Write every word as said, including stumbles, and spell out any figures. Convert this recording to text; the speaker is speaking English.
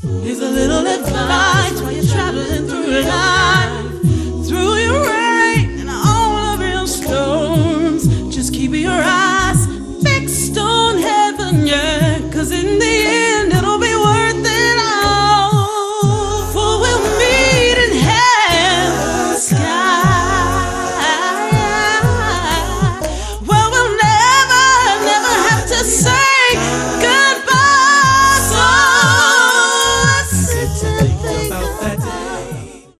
Here's a little advice while you're traveling through life, through your rain and all of your storms. Just keep it